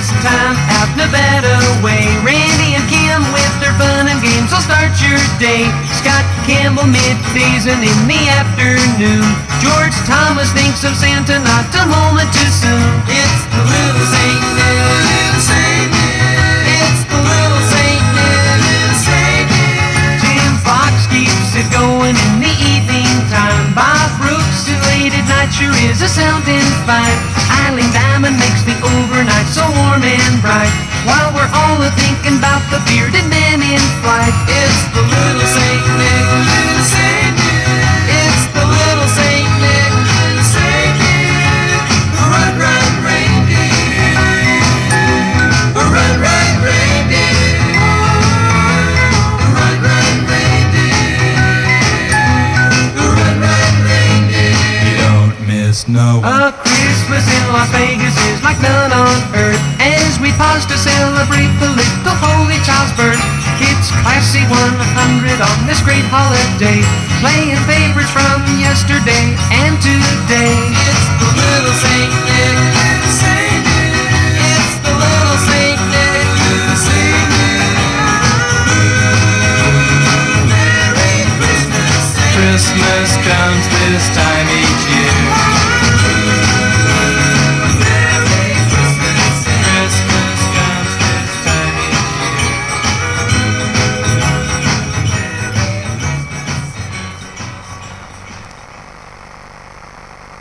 this time out Nevada way. Randy and Kim with their fun and games will start your day. Scott Campbell middays and in the afternoon. George Thomas thinks of Santa not a moment too soon. It's the little Saint Nick, little Saint Nick. It's the little Saint Nick, little Saint Nick. Jim Fox keeps it going in the evening time. Bob Brooks late at night sure is a sounding fine. Eileen Diamond makes the overnight so warm and bright, while we're all thinking about the bearded man in flight. It's the little Saint Nick, little Saint Nick. It's the little Saint Nick, little Saint Nick. Run, run, reindeer. Run, run, reindeer. Run, run, reindeer. Run, run, reindeer. You don't miss no one. A Christmas in Las Vegas is like none on earth, as we pause to celebrate the little holy child's birth. It's Classy 100 on this great holiday, playing favorites from yesterday and today. It's the little Saint